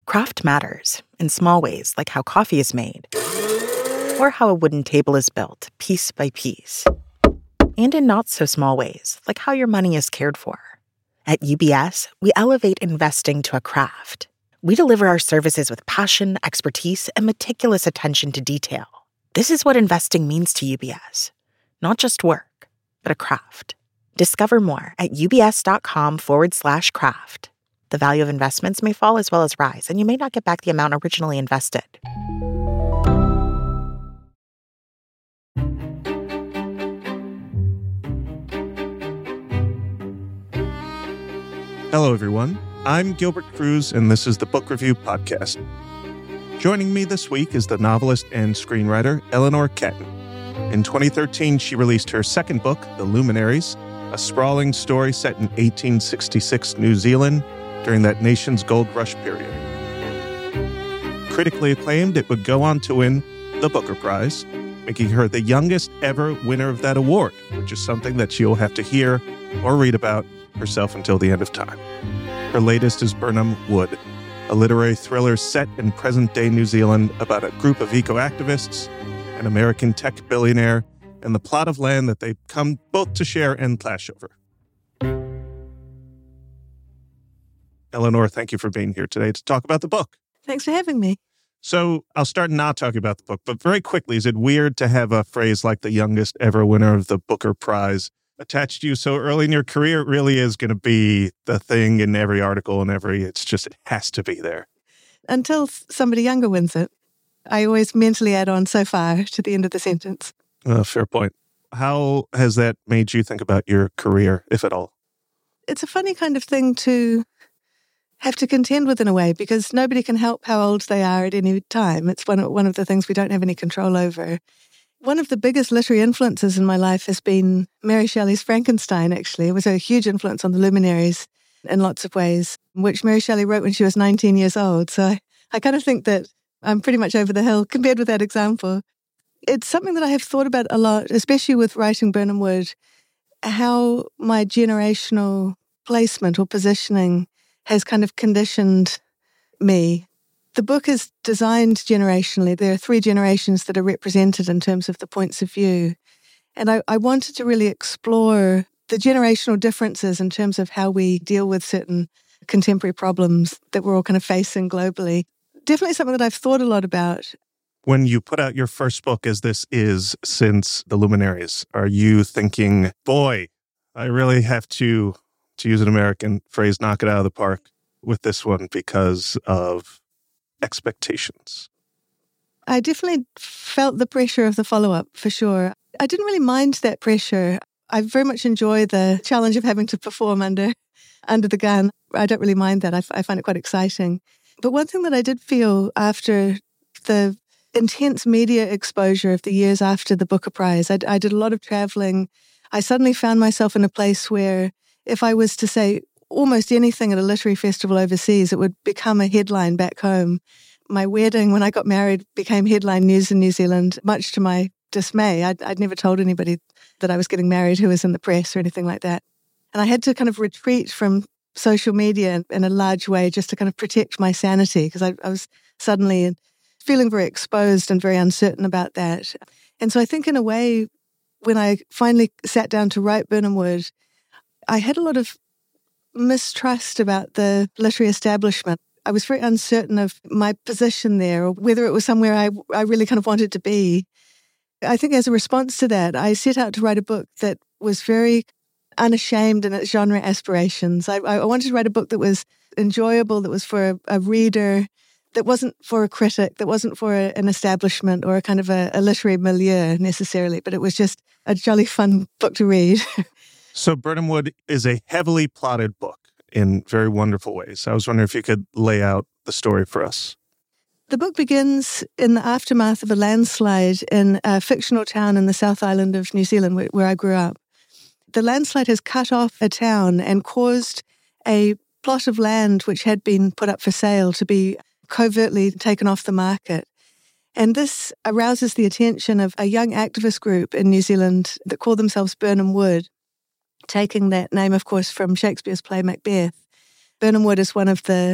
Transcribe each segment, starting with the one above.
Craft matters in small ways, like how coffee is made, or how a wooden table is built, piece by piece. And in not so small ways, like how your money is cared for. At UBS, we elevate investing to a craft. We deliver our services with passion, expertise, and meticulous attention to detail. This is what investing means to UBS. Not just work, but a craft. Discover more at ubs.com/craft. The value of investments may fall as well as rise, and you may not get back the amount originally invested. Hello, everyone. I'm Gilbert Cruz, and this is the Book Review Podcast. Joining me this week is the novelist and screenwriter Eleanor Catton. In 2013, she released her second book, The Luminaries, a sprawling story set in 1866 New Zealand during that nation's gold rush period. Critically acclaimed, it would go on to win the Booker Prize, making her the youngest ever winner of that award, which is something that she'll have to hear or read about herself until the end of time. Her latest is Birnam Wood, a literary thriller set in present-day New Zealand about a group of eco-activists, an American tech billionaire, and the plot of land that they come both to share and clash over. Eleanor, thank you for being here today to talk about the book. Thanks for having me. So I'll start not talking about the book, but very quickly, is it weird to have a phrase like the youngest ever winner of the Booker Prize attached to you so early in your career? It really is going to be the thing in every article and it has to be there. Until somebody younger wins it. I always mentally add on so far to the end of the sentence. Fair point. How has that made you think about your career, if at all? It's a funny kind of thing to have to contend with in a way, because nobody can help how old they are at any time. It's one of the things we don't have any control over. One of the biggest literary influences in my life has been Mary Shelley's Frankenstein, actually. It was a huge influence on the Luminaries in lots of ways, which Mary Shelley wrote when she was 19 years old. So I kind of think that I'm pretty much over the hill compared with that example. It's something that I have thought about a lot, especially with writing Birnam Wood, how my generational placement or positioning has kind of conditioned me. The book is designed generationally. There are 3 generations that are represented in terms of the points of view. And I wanted to really explore the generational differences in terms of how we deal with certain contemporary problems that we're all kind of facing globally. Definitely something that I've thought a lot about. When you put out your first book, as this is since The Luminaries, are you thinking, boy, I really have to use an American phrase, knock it out of the park with this one because of expectations? I definitely felt the pressure of the follow-up, for sure. I didn't really mind that pressure. I very much enjoy the challenge of having to perform under the gun. I don't really mind that. I find it quite exciting. But one thing that I did feel after the intense media exposure of the years after the Booker Prize, I did a lot of traveling. I suddenly found myself in a place where if I was to say almost anything at a literary festival overseas, it would become a headline back home. My wedding, when I got married, became headline news in New Zealand, much to my dismay. I'd never told anybody that I was getting married who was in the press or anything like that. And I had to kind of retreat from social media in a large way just to kind of protect my sanity, because I was suddenly feeling very exposed and very uncertain about that. And so I think in a way, when I finally sat down to write Birnam Wood, I had a lot of mistrust about the literary establishment. I was very uncertain of my position there, or whether it was somewhere I really kind of wanted to be. I think as a response to that, I set out to write a book that was very unashamed in its genre aspirations. I wanted to write a book that was enjoyable, that was for a reader, that wasn't for a critic, that wasn't for an establishment or a kind of a literary milieu necessarily, but it was just a jolly fun book to read. So Birnam Wood is a heavily plotted book in very wonderful ways. I was wondering if you could lay out the story for us. The book begins in the aftermath of a landslide in a fictional town in the South Island of New Zealand where I grew up. The landslide has cut off a town and caused a plot of land which had been put up for sale to be covertly taken off the market. And this arouses the attention of a young activist group in New Zealand that call themselves Birnam Wood, taking that name, of course, from Shakespeare's play Macbeth. Birnam Wood is one of the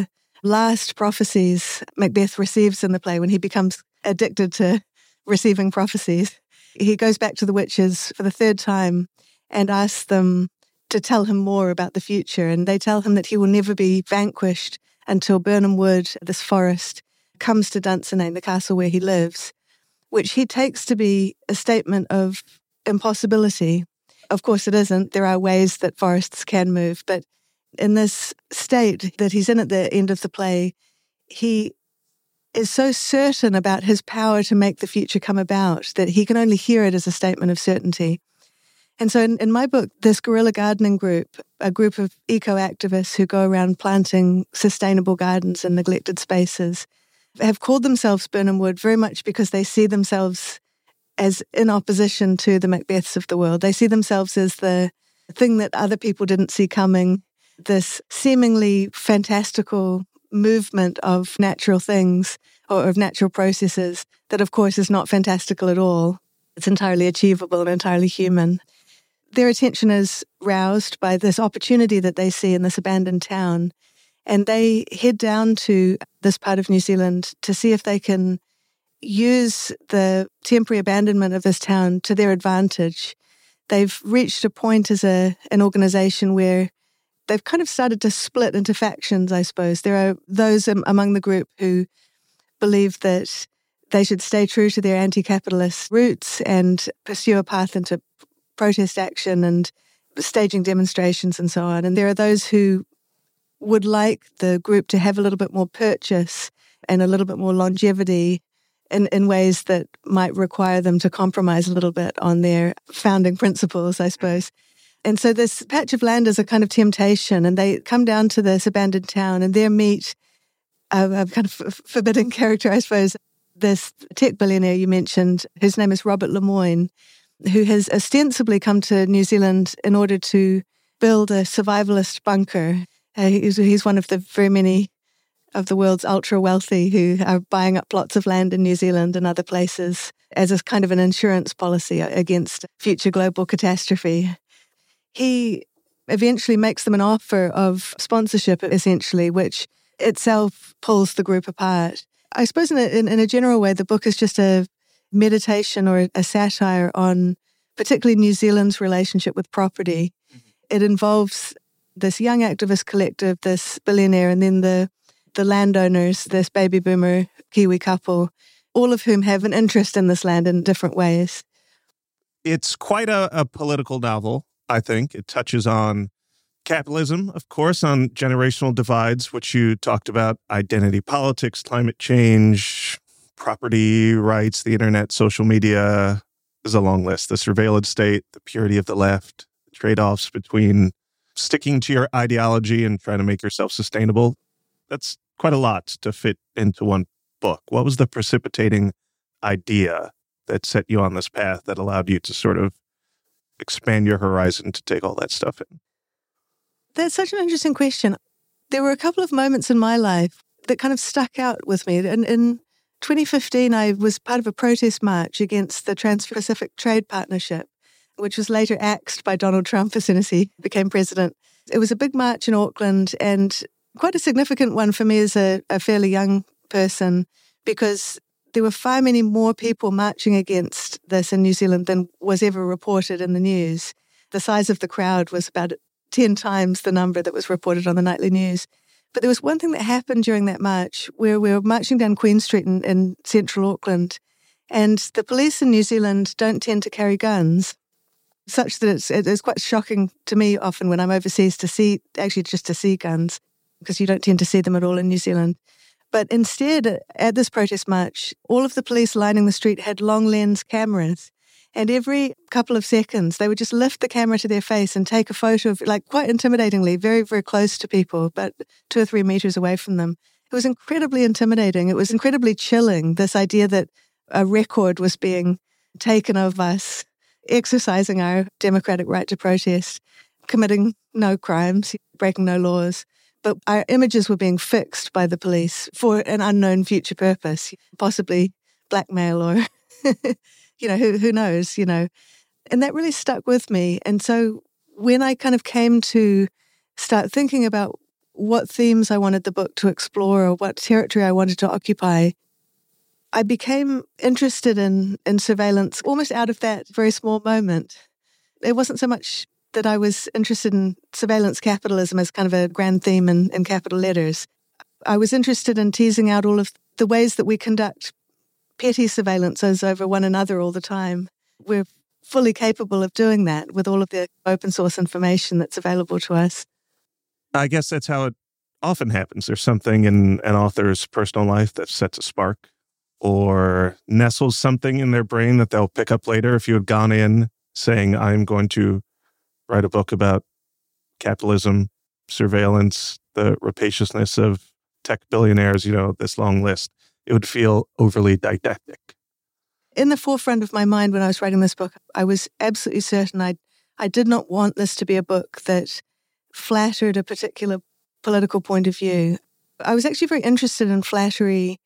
last prophecies Macbeth receives in the play, when he becomes addicted to receiving prophecies, he goes back to the witches for the third time and asks them to tell him more about the future. And they tell him that he will never be vanquished until Birnam Wood, this forest, comes to Dunsinane, the castle where he lives, which he takes to be a statement of impossibility. Of course, it isn't. There are ways that forests can move, but in this state that he's in at the end of the play, he is so certain about his power to make the future come about that he can only hear it as a statement of certainty. And so in my book, this guerrilla gardening group, a group of eco-activists who go around planting sustainable gardens in neglected spaces, have called themselves Birnam Wood very much because they see themselves as in opposition to the Macbeths of the world. They see themselves as the thing that other people didn't see coming, this seemingly fantastical movement of natural things or of natural processes that, of course, is not fantastical at all. It's entirely achievable and entirely human. Their attention is roused by this opportunity that they see in this abandoned town, and they head down to this part of New Zealand to see if they can use the temporary abandonment of this town to their advantage. They've reached a point as an organisation where they've kind of started to split into factions, I suppose. There are those among the group who believe that they should stay true to their anti-capitalist roots and pursue a path into protest action and staging demonstrations and so on. And there are those who would like the group to have a little bit more purchase and a little bit more longevity in ways that might require them to compromise a little bit on their founding principles, I suppose. And so this patch of land is a kind of temptation, and they come down to this abandoned town, and there meet a kind of forbidding character, I suppose, this tech billionaire you mentioned, whose name is Robert Lemoyne, who has ostensibly come to New Zealand in order to build a survivalist bunker. He's one of the very many of the world's ultra-wealthy who are buying up plots of land in New Zealand and other places as a kind of an insurance policy against future global catastrophe. He eventually makes them an offer of sponsorship, essentially, which itself pulls the group apart. I suppose in a general way, the book is just a meditation or a satire on particularly New Zealand's relationship with property. It involves this young activist collective, this billionaire, and then the landowners, this baby boomer Kiwi couple, all of whom have an interest in this land in different ways. It's quite a political novel, I think. It touches on capitalism, of course, on generational divides, which you talked about, identity politics, climate change, property rights, the internet, social media. There's a long list. The surveillance state, the purity of the left, the trade-offs between sticking to your ideology and trying to make yourself sustainable. That's quite a lot to fit into one book. What was the precipitating idea that set you on this path that allowed you to sort of expand your horizon to take all that stuff in? That's such an interesting question. There were a couple of moments in my life that kind of stuck out with me. In 2015, I was part of a protest march against the Trans-Pacific Trade Partnership, which was later axed by Donald Trump as soon as he became president. It was a big march in Auckland and quite a significant one for me as a fairly young person, because there were far many more people marching against this in New Zealand than was ever reported in the news. The size of the crowd was about 10 times the number that was reported on the nightly news. But there was one thing that happened during that march where we were marching down Queen Street in central Auckland, and the police in New Zealand don't tend to carry guns, such that it's quite shocking to me often when I'm overseas to see guns, because you don't tend to see them at all in New Zealand. But instead, at this protest march, all of the police lining the street had long lens cameras. And every couple of seconds, they would just lift the camera to their face and take a photo of, like, quite intimidatingly, very, very close to people, but 2 or 3 meters away from them. It was incredibly intimidating. It was incredibly chilling, this idea that a record was being taken of us, exercising our democratic right to protest, committing no crimes, breaking no laws. But our images were being fixed by the police for an unknown future purpose, possibly blackmail or, who knows, And that really stuck with me. And so when I kind of came to start thinking about what themes I wanted the book to explore or what territory I wanted to occupy, I became interested in surveillance almost out of that very small moment. It wasn't so much that I was interested in surveillance capitalism as kind of a grand theme in capital letters. I was interested in teasing out all of the ways that we conduct petty surveillances over one another all the time. We're fully capable of doing that with all of the open source information that's available to us. I guess that's how it often happens. There's something in an author's personal life that sets a spark or nestles something in their brain that they'll pick up later. If you had gone in saying, I'm going to write a book about capitalism, surveillance, the rapaciousness of tech billionaires, this long list, it would feel overly didactic. In the forefront of my mind when I was writing this book, I was absolutely certain I did not want this to be a book that flattered a particular political point of view. I was actually very interested in flattery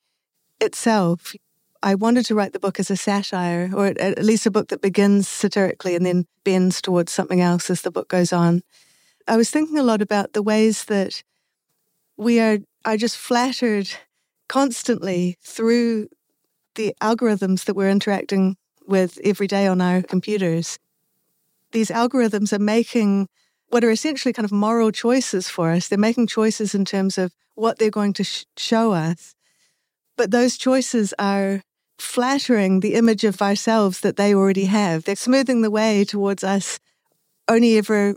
itself. I wanted to write the book as a satire, or at least a book that begins satirically and then bends towards something else as the book goes on. I was thinking a lot about the ways that we are just flattered constantly through the algorithms that we're interacting with every day on our computers. These algorithms are making what are essentially kind of moral choices for us. They're making choices in terms of what they're going to show us. But those choices are flattering the image of ourselves that they already have. They're smoothing the way towards us only ever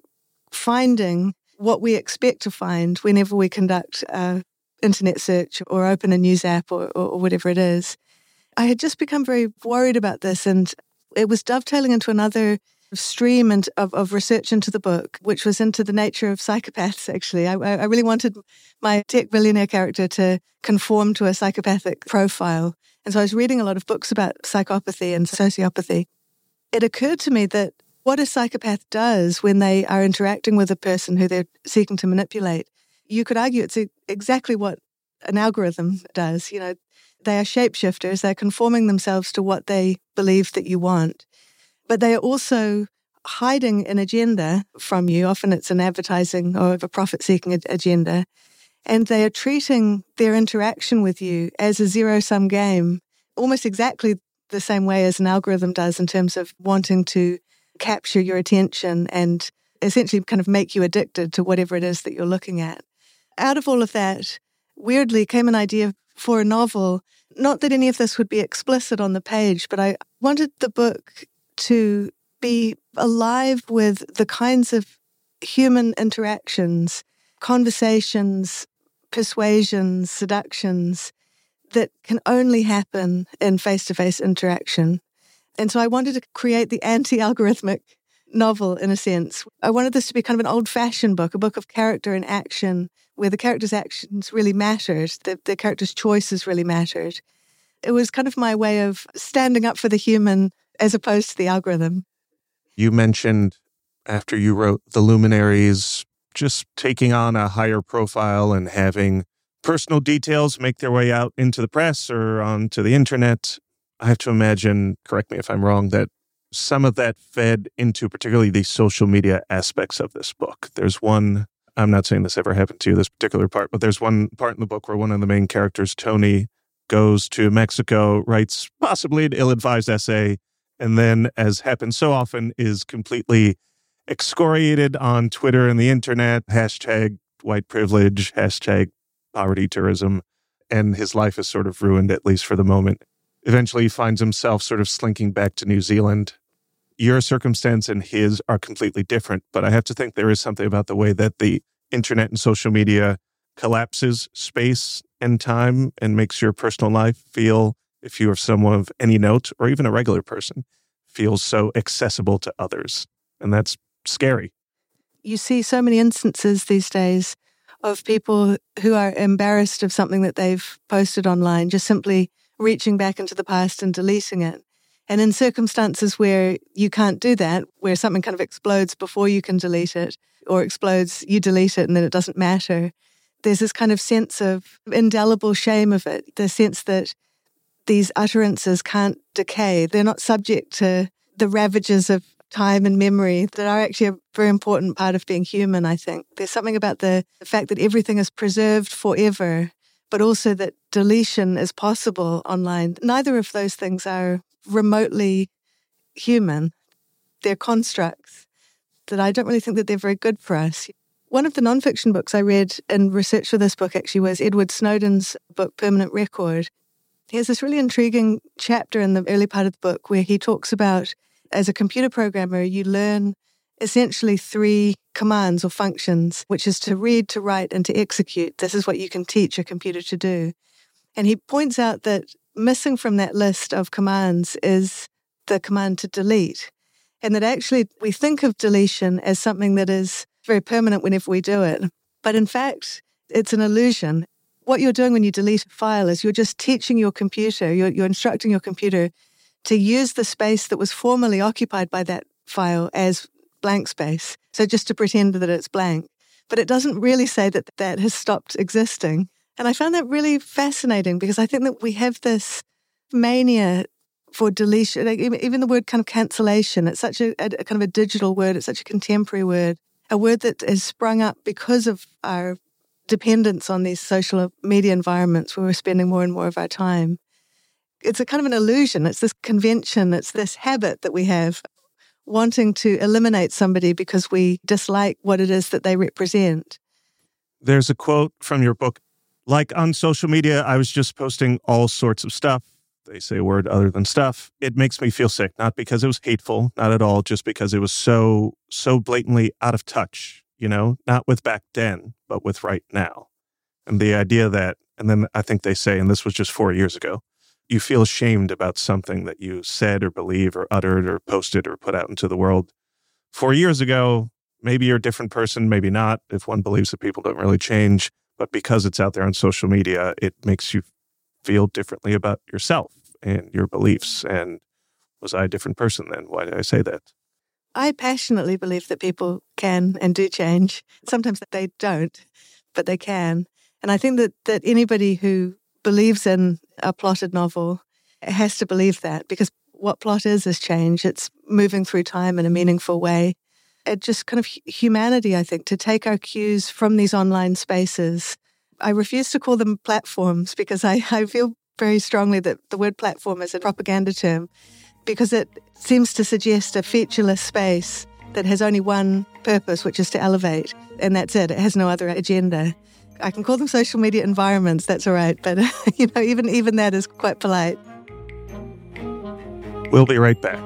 finding what we expect to find whenever we conduct an internet search or open a news app or whatever it is. I had just become very worried about this, and it was dovetailing into another stream of research into the book, which was into the nature of psychopaths, actually. I really wanted my tech billionaire character to conform to a psychopathic profile. And so I was reading a lot of books about psychopathy and sociopathy. It occurred to me that what a psychopath does when they are interacting with a person who they're seeking to manipulate, you could argue it's exactly what an algorithm does. They are shapeshifters. They're conforming themselves to what they believe that you want. But they are also hiding an agenda from you. Often it's an advertising or a profit-seeking agenda. And they are treating their interaction with you as a zero-sum game, almost exactly the same way as an algorithm does in terms of wanting to capture your attention and essentially kind of make you addicted to whatever it is that you're looking at. Out of all of that, weirdly came an idea for a novel. Not that any of this would be explicit on the page, but I wanted the book to be alive with the kinds of human interactions, conversations, persuasions, seductions that can only happen in face-to-face interaction. And so I wanted to create the anti-algorithmic novel, in a sense. I wanted this to be kind of an old-fashioned book, a book of character and action, where the character's actions really mattered, the character's choices really mattered. It was kind of my way of standing up for the human as opposed to the algorithm. You mentioned after you wrote The Luminaries, just taking on a higher profile and having personal details make their way out into the press or onto the internet. I have to imagine, correct me if I'm wrong, that some of that fed into particularly the social media aspects of this book. There's one, I'm not saying this ever happened to you, this particular part, but there's one part in the book where one of the main characters, Tony, goes to Mexico, writes possibly an ill-advised essay, and then, as happens so often, is completely excoriated on Twitter and the internet, hashtag white privilege, hashtag poverty tourism, and his life is sort of ruined, at least for the moment. Eventually, he finds himself sort of slinking back to New Zealand. Your circumstance and his are completely different, but I have to think there is something about the way that the internet and social media collapses space and time and makes your personal life feel, if you are someone of any note or even a regular person, feels so accessible to others. And that's scary. You see so many instances these days of people who are embarrassed of something that they've posted online, just simply reaching back into the past and deleting it. And in circumstances where you can't do that, where something kind of explodes before you can delete it, or explodes, you delete it and then it doesn't matter, there's this kind of sense of indelible shame of it, the sense that these utterances can't decay. They're not subject to the ravages of time and memory that are actually a very important part of being human, I think. There's something about the fact that everything is preserved forever, but also that deletion is possible online. Neither of those things are remotely human. They're constructs that I don't really think that they're very good for us. One of the nonfiction books I read in research for this book actually was Edward Snowden's book, Permanent Record. He has this really intriguing chapter in the early part of the book where he talks about, as a computer programmer, you learn essentially 3 commands or functions, which is to read, to write, and to execute. This is what you can teach a computer to do. And he points out that missing from that list of commands is the command to delete. And that actually we think of deletion as something that is very permanent whenever we do it. But in fact, it's an illusion. What you're doing when you delete a file is you're just teaching your computer, you're instructing your computer to use the space that was formerly occupied by that file as blank space. So just to pretend that it's blank. But it doesn't really say that that has stopped existing. And I found that really fascinating because I think that we have this mania for deletion. Like even the word kind of cancellation, it's such a kind of a digital word, it's such a contemporary word, a word that has sprung up because of our dependence on these social media environments where we're spending more and more of our time. It's a kind of an illusion. It's this convention. It's this habit that we have wanting to eliminate somebody because we dislike what it is that they represent. There's a quote from your book, like on social media, I was just posting all sorts of stuff. They say a word other than stuff. It makes me feel sick, not because it was hateful, not at all, just because it was so blatantly out of touch, not with back then, but with right now. And the idea that, and then I think they say, and this was just 4 years ago, you feel ashamed about something that you said or believe or uttered or posted or put out into the world 4 years ago. Maybe you're a different person, maybe not, if one believes that people don't really change. But because it's out there on social media, it makes you feel differently about yourself and your beliefs. And was I a different person then? Why did I say that? I passionately believe that people can and do change. Sometimes they don't, but they can. And I think that anybody who believes in a plotted novel has to believe that, because what plot is change. It's moving through time in a meaningful way. It's just kind of humanity, I think, to take our cues from these online spaces. I refuse to call them platforms because I feel very strongly that the word platform is a propaganda term because it seems to suggest a featureless space that has only one purpose, which is to elevate. And that's it. It has no other agenda. I can call them social media environments, that's all right. But, even that is quite polite. We'll be right back.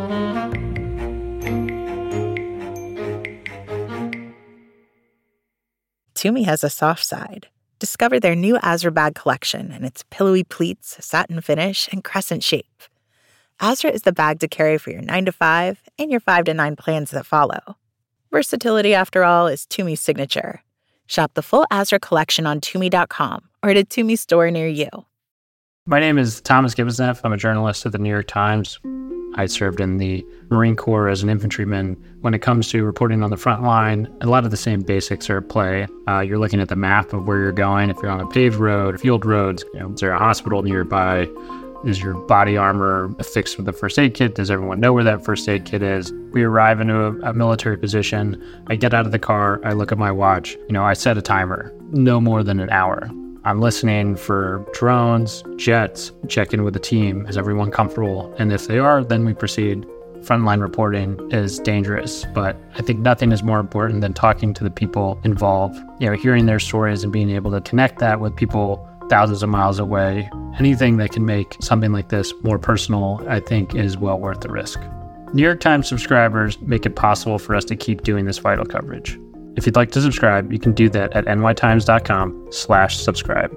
Tumi has a soft side. Discover their new Azra bag collection and its pillowy pleats, satin finish, and crescent shape. Azra is the bag to carry for your 9 to 5 and your 5 to 9 plans that follow. Versatility, after all, is Tumi's signature. Shop the full Azra collection on Tumi.com or at a Tumi store near you. My name is Thomas Gibbonsneff. I'm a journalist at the New York Times. I served in the Marine Corps as an infantryman. When it comes to reporting on the front line, a lot of the same basics are at play. You're looking at the map of where you're going. If you're on a paved road, field roads, is there a hospital nearby? Is your body armor affixed with a first aid kit? Does everyone know where that first aid kit is? We arrive into a military position. I get out of the car. I look at my watch. I set a timer, no more than an hour. I'm listening for drones, jets, check in with the team. Is everyone comfortable? And if they are, then we proceed. Frontline reporting is dangerous, but I think nothing is more important than talking to the people involved, hearing their stories and being able to connect that with people thousands of miles away. Anything that can make something like this more personal, I think, is well worth the risk. New York Times subscribers make it possible for us to keep doing this vital coverage. If you'd like to subscribe, you can do that at nytimes.com/subscribe.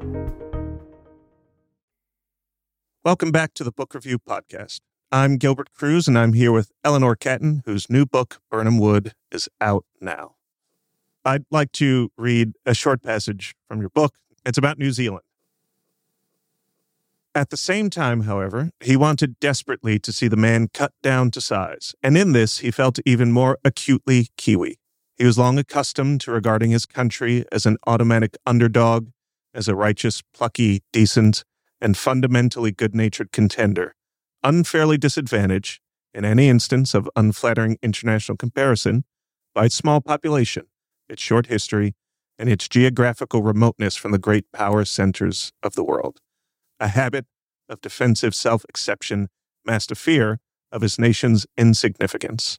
Welcome back to the Book Review Podcast. I'm Gilbert Cruz, and I'm here with Eleanor Catton, whose new book, Birnam Wood, is out now. I'd like to read a short passage from your book. It's about New Zealand. At the same time, however, he wanted desperately to see the man cut down to size, and in this he felt even more acutely Kiwi. He was long accustomed to regarding his country as an automatic underdog, as a righteous, plucky, decent, and fundamentally good-natured contender, unfairly disadvantaged, in any instance of unflattering international comparison by its small population, its short history, and its geographical remoteness from the great power centers of the world. A habit of defensive self-exception masked a fear of his nation's insignificance.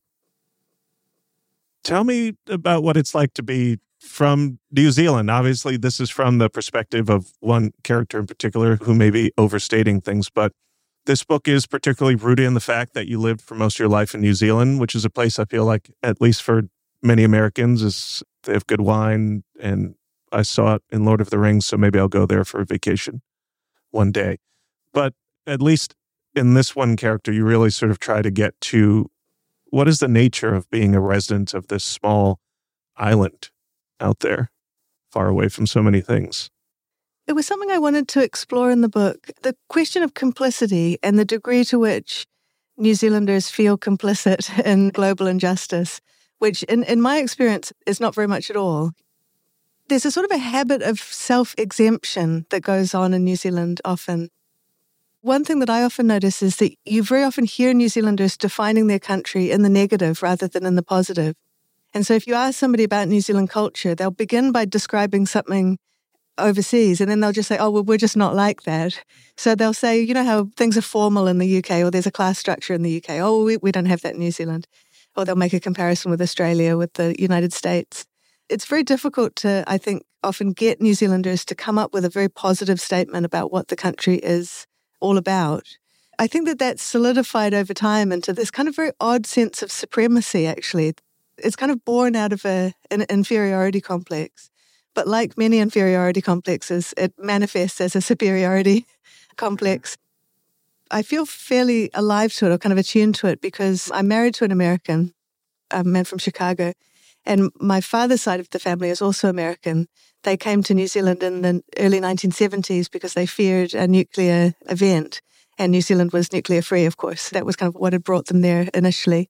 Tell me about what it's like to be from New Zealand. Obviously, this is from the perspective of one character in particular who may be overstating things, but this book is particularly rooted in the fact that you lived for most of your life in New Zealand, which is a place I feel like, at least for many Americans, is they have good wine, and I saw it in Lord of the Rings, so maybe I'll go there for a vacation one day. But at least in this one character, you really sort of try to get to what is the nature of being a resident of this small island out there, far away from so many things. It was something I wanted to explore in the book. The question of complicity and the degree to which New Zealanders feel complicit in global injustice, which in my experience is not very much at all. There's a sort of a habit of self-exemption that goes on in New Zealand often. One thing that I often notice is that you very often hear New Zealanders defining their country in the negative rather than in the positive. And so if you ask somebody about New Zealand culture, they'll begin by describing something overseas, and then they'll just say, oh, well, we're just not like that. So they'll say, you know how things are formal in the UK, or there's a class structure in the UK. Oh, we don't have that in New Zealand. Or they'll make a comparison with Australia, with the United States. It's very difficult to, I think, often get New Zealanders to come up with a very positive statement about what the country is all about. I think that that's solidified over time into this kind of very odd sense of supremacy, actually. It's kind of born out of an inferiority complex. But like many inferiority complexes, it manifests as a superiority complex. I feel fairly alive to it, or kind of attuned to it, because I'm married to an American, a man from Chicago, and my father's side of the family is also American. They came to New Zealand in the early 1970s because they feared a nuclear event, and New Zealand was nuclear free, of course. That was kind of what had brought them there initially.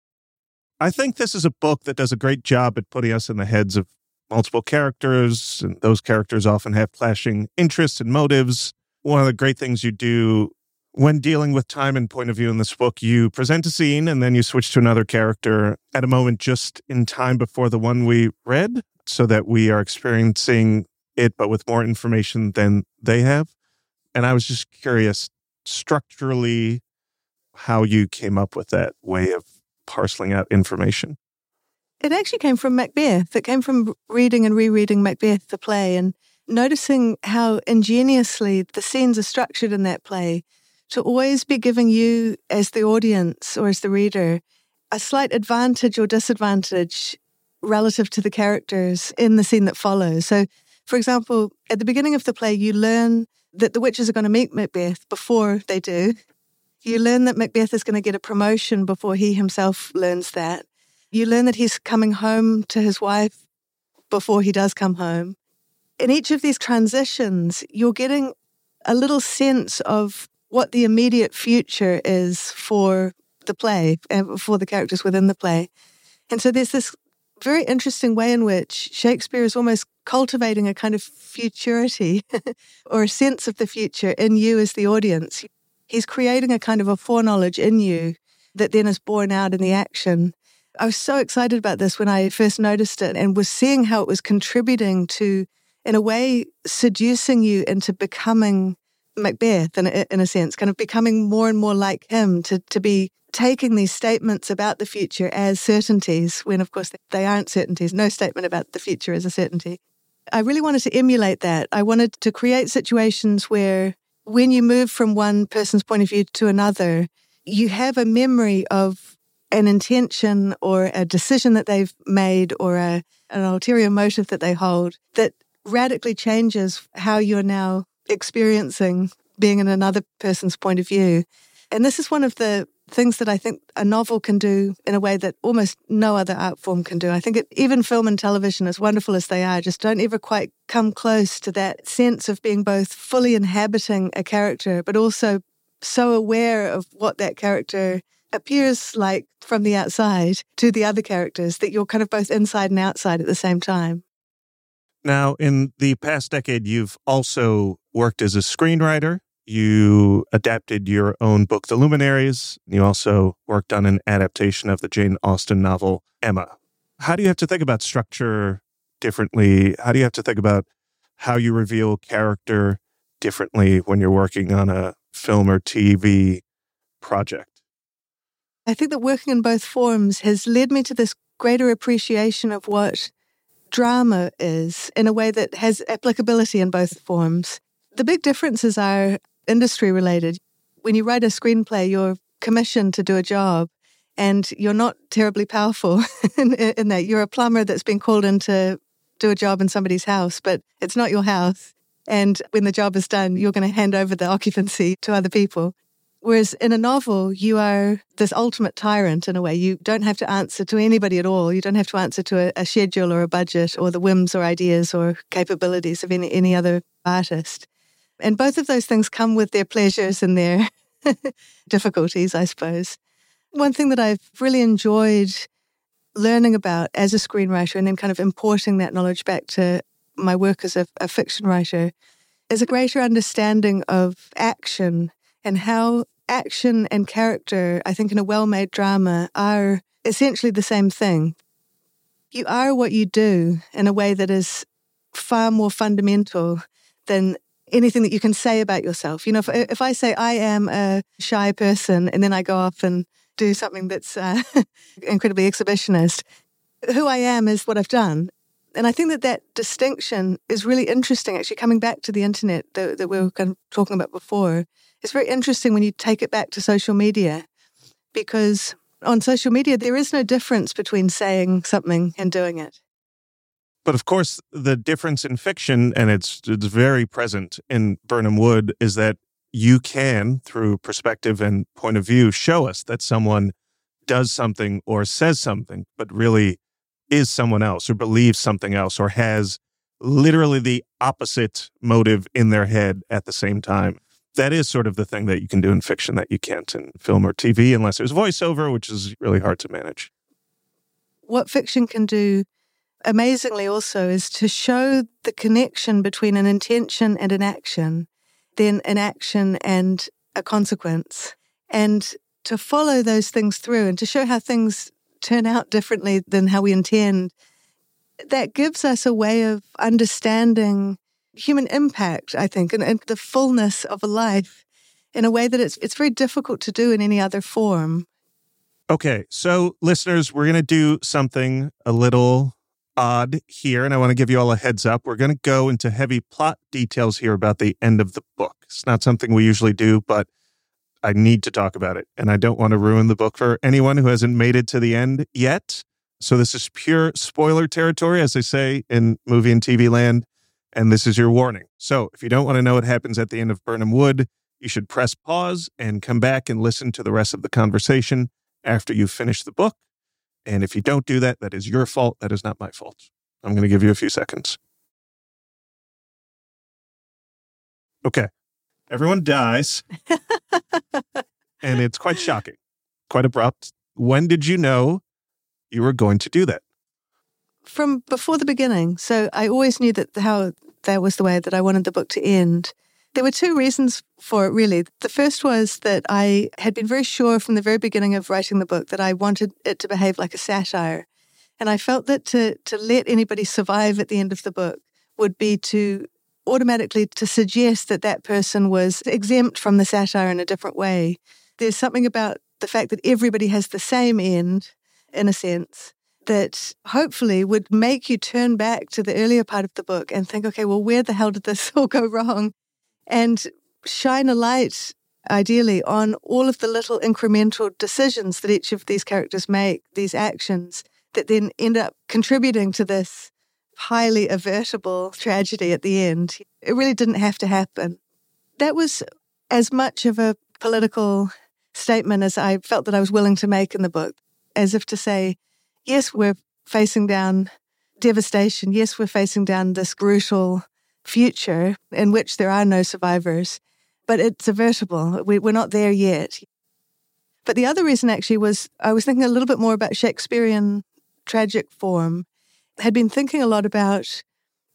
I think this is a book that does a great job at putting us in the heads of multiple characters, and those characters often have clashing interests and motives. One of the great things you do when dealing with time and point of view in this book, you present a scene and then you switch to another character at a moment just in time before the one we read, so that we are experiencing it, but with more information than they have. And I was just curious, structurally, how you came up with that way of parceling out information. It actually came from Macbeth. It came from reading and rereading Macbeth, the play, and noticing how ingeniously the scenes are structured in that play to always be giving you, as the audience or as the reader, a slight advantage or disadvantage relative to the characters in the scene that follows. So, for example, at the beginning of the play, you learn that the witches are going to meet Macbeth before they do. You learn that Macbeth is going to get a promotion before he himself learns that. You learn that he's coming home to his wife before he does come home. In each of these transitions, you're getting a little sense of what the immediate future is for the play and for the characters within the play. And so there's this very interesting way in which Shakespeare is almost cultivating a kind of futurity or a sense of the future in you as the audience. He's creating a kind of a foreknowledge in you that then is borne out in the action. I was so excited about this when I first noticed it and was seeing how it was contributing to, in a way, seducing you into becoming Macbeth, in a sense, kind of becoming more and more like him, to be taking these statements about the future as certainties, when, of course, they aren't certainties. No statement about the future is a certainty. I really wanted to emulate that. I wanted to create situations where when you move from one person's point of view to another, you have a memory of an intention or a decision that they've made or an ulterior motive that they hold that radically changes how you're now experiencing being in another person's point of view. And this is one of the things that I think a novel can do in a way that almost no other art form can do. I think even film and television, as wonderful as they are, just don't ever quite come close to that sense of being both fully inhabiting a character, but also so aware of what that character appears like from the outside to the other characters, that you're kind of both inside and outside at the same time. Now, in the past decade, you've also worked as a screenwriter You adapted your own book, The Luminaries. You also worked on an adaptation of the Jane Austen novel, Emma. How do you have to think about structure differently? How do you have to think about how you reveal character differently when you're working on a film or TV project? I think that working in both forms has led me to this greater appreciation of what drama is in a way that has applicability in both forms. The big differences are industry related. When you write a screenplay, you're commissioned to do a job and you're not terribly powerful in that. You're a plumber that's been called in to do a job in somebody's house, but it's not your house. And when the job is done, you're going to hand over the occupancy to other people. Whereas in a novel, you are this ultimate tyrant in a way. You don't have to answer to anybody at all. You don't have to answer to a schedule or a budget or the whims or ideas or capabilities of any other artist. And both of those things come with their pleasures and their difficulties, I suppose. One thing that I've really enjoyed learning about as a screenwriter and then kind of importing that knowledge back to my work as a fiction writer is a greater understanding of action and how action and character, I think in a well-made drama, are essentially the same thing. You are what you do in a way that is far more fundamental than anything that you can say about yourself. You know, if I say I am a shy person and then I go off and do something that's incredibly exhibitionist, who I am is what I've done. And I think that distinction is really interesting, actually, coming back to the internet that we were kind of talking about before. It's very interesting when you take it back to social media, because on social media, there is no difference between saying something and doing it. But of course, the difference in fiction, and it's very present in Birnam Wood, is that you can, through perspective and point of view, show us that someone does something or says something, but really is someone else or believes something else or has literally the opposite motive in their head at the same time. That is sort of the thing that you can do in fiction that you can't in film or TV unless there's voiceover, which is really hard to manage. What fiction can do amazingly also is to show the connection between an intention and an action, then an action and a consequence, and to follow those things through and to show how things turn out differently than how we intend. That gives us a way of understanding human impact, I think, and the fullness of a life in a way that it's very difficult to do in any other form. Okay, so listeners, we're going to do something a little odd here, and I want to give you all a heads up. We're going to go into heavy plot details here about the end of the book. It's not something we usually do, but I need to talk about it, and I don't want to ruin the book for anyone who hasn't made it to the end yet. So this is pure spoiler territory, as they say in movie and TV land, and this is your warning. So if you don't want to know what happens at the end of Birnam Wood, you should press pause and come back and listen to the rest of the conversation after you've finished the book. And if you don't do that, that is your fault. That is not my fault. I'm going to give you a few seconds. Okay. Everyone dies. And it's quite shocking, quite abrupt. When did you know you were going to do that? From before the beginning. So I always knew that that was the way that I wanted the book to end. There were two reasons for it, really. The first was that I had been very sure from the very beginning of writing the book that I wanted it to behave like a satire. And I felt that to let anybody survive at the end of the book would be to automatically to suggest that that person was exempt from the satire in a different way. There's something about the fact that everybody has the same end, in a sense, that hopefully would make you turn back to the earlier part of the book and think, okay, well, where the hell did this all go wrong? And shine a light, ideally, on all of the little incremental decisions that each of these characters make, these actions, that then end up contributing to this highly avertible tragedy at the end. It really didn't have to happen. That was as much of a political statement as I felt that I was willing to make in the book, as if to say, yes, we're facing down devastation. Yes, we're facing down this brutal future in which there are no survivors, but it's avertible. We're not there yet. But the other reason actually was I was thinking a little bit more about Shakespearean tragic form. I had been thinking a lot about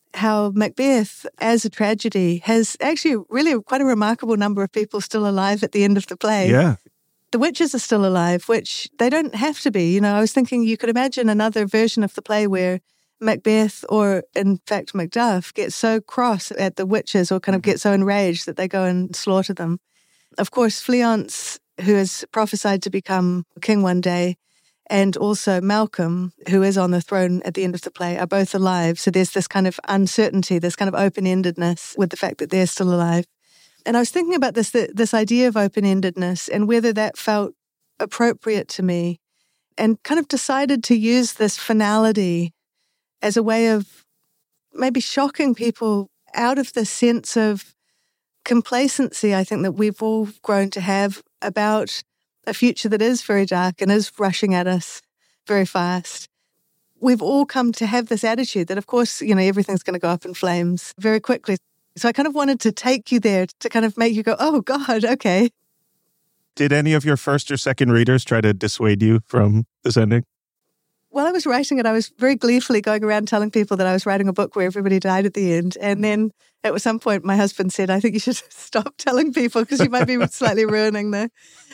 how Macbeth, as a tragedy, has actually really quite a remarkable number of people still alive at the end of the play. Yeah. The witches are still alive, which they don't have to be. I was thinking you could imagine another version of the play where Macbeth, or in fact Macduff, gets so cross at the witches or kind of gets so enraged that they go and slaughter them. Of course, Fleance, who is prophesied to become king one day, and also Malcolm, who is on the throne at the end of the play, are both alive. So there's this kind of uncertainty, this kind of open-endedness with the fact that they're still alive. And I was thinking about this idea of open-endedness and whether that felt appropriate to me, and kind of decided to use this finality as a way of maybe shocking people out of the sense of complacency I think that we've all grown to have about a future that is very dark and is rushing at us very fast. We've all come to have this attitude that, of course, everything's going to go up in flames very quickly. So I kind of wanted to take you there to kind of make you go, oh, God, okay. Did any of your first or second readers try to dissuade you from this ending? While I was writing it, I was very gleefully going around telling people that I was writing a book where everybody died at the end. And then at some point, my husband said, I think you should stop telling people because you might be slightly ruining the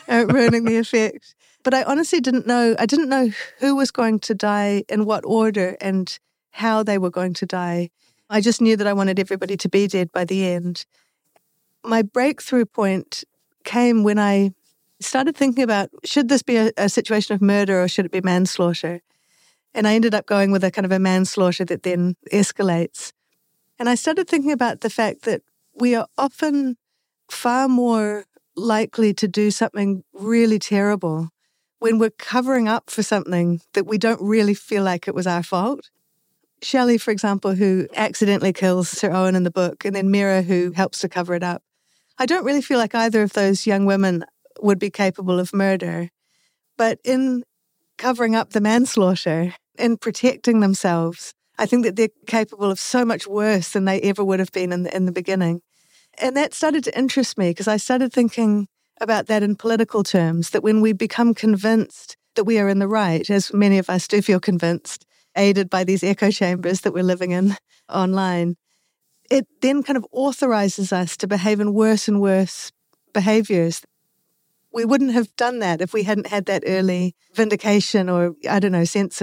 effect. But I honestly didn't know. I didn't know who was going to die, in what order, and how they were going to die. I just knew that I wanted everybody to be dead by the end. My breakthrough point came when I started thinking about, should this be a situation of murder or should it be manslaughter? And I ended up going with a kind of a manslaughter that then escalates. And I started thinking about the fact that we are often far more likely to do something really terrible when we're covering up for something that we don't really feel like it was our fault. Shelley, for example, who accidentally kills Sir Owen in the book, and then Mira, who helps to cover it up. I don't really feel like either of those young women would be capable of murder. But in covering up the manslaughter, in protecting themselves, I think that they're capable of so much worse than they ever would have been in the beginning. And that started to interest me because I started thinking about that in political terms, that when we become convinced that we are in the right, as many of us do feel convinced, aided by these echo chambers that we're living in online, it then kind of authorizes us to behave in worse and worse behaviors. We wouldn't have done that if we hadn't had that early vindication or, sense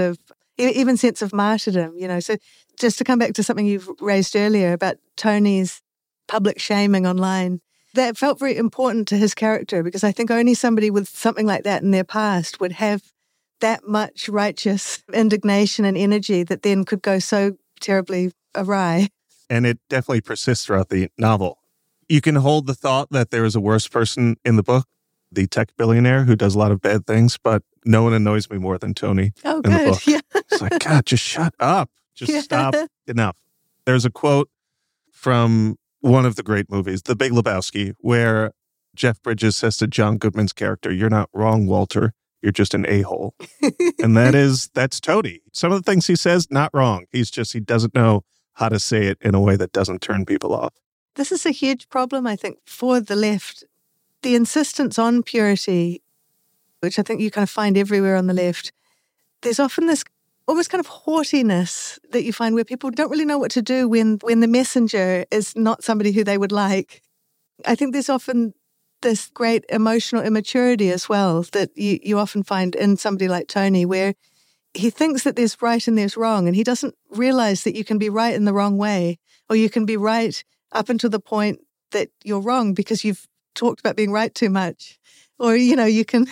of martyrdom, So just to come back to something you've raised earlier about Tony's public shaming online, that felt very important to his character because I think only somebody with something like that in their past would have that much righteous indignation and energy that then could go so terribly awry. And it definitely persists throughout the novel. You can hold the thought that there is a worse person in the book, the tech billionaire who does a lot of bad things, but no one annoys me more than Tony in the book. Yeah. It's like, God, just shut up. Just stop. Enough. There's a quote from one of the great movies, The Big Lebowski, where Jeff Bridges says to John Goodman's character, "You're not wrong, Walter. You're just an a-hole." And that's Tony. Some of the things he says, not wrong. He doesn't know how to say it in a way that doesn't turn people off. This is a huge problem, I think, for the left. The insistence on purity, which I think you kind of find everywhere on the left, there's often this almost kind of haughtiness that you find where people don't really know what to do when the messenger is not somebody who they would like. I think there's often this great emotional immaturity as well that you often find in somebody like Tony, where he thinks that there's right and there's wrong, and he doesn't realize that you can be right in the wrong way, or you can be right up until the point that you're wrong because you've talked about being right too much. Or, you can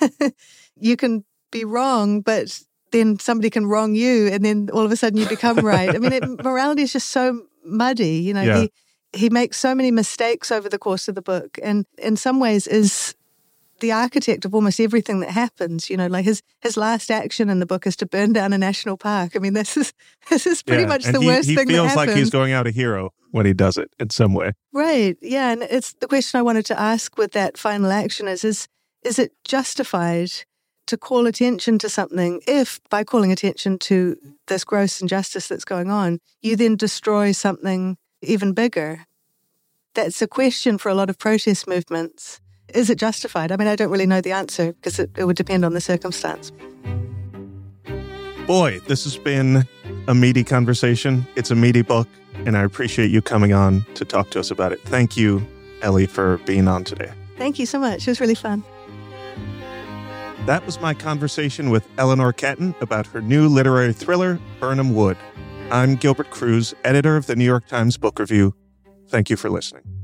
you can be wrong, but then somebody can wrong you, and then all of a sudden you become right. I mean, morality is just so muddy, Yeah. He makes so many mistakes over the course of the book, and in some ways is the architect of almost everything that happens. Like his last action in the book is to burn down a national park. I mean, this is pretty much the worst thing that happened. He feels like he's going out a hero when he does it in some way. Right, yeah, and it's the question I wanted to ask with that final action is it justified to call attention to something if, by calling attention to this gross injustice that's going on, you then destroy something even bigger? That's a question for a lot of protest movements. Is it justified? I mean, I don't really know the answer because it would depend on the circumstance. Boy, this has been a meaty conversation. It's a meaty book. and I appreciate you coming on to talk to us about it. Thank you, Ellie, for being on today. Thank you so much. It was really fun. That was my conversation with Eleanor Catton about her new literary thriller, Birnam Wood. I'm Gilbert Cruz, editor of the New York Times Book Review. Thank you for listening.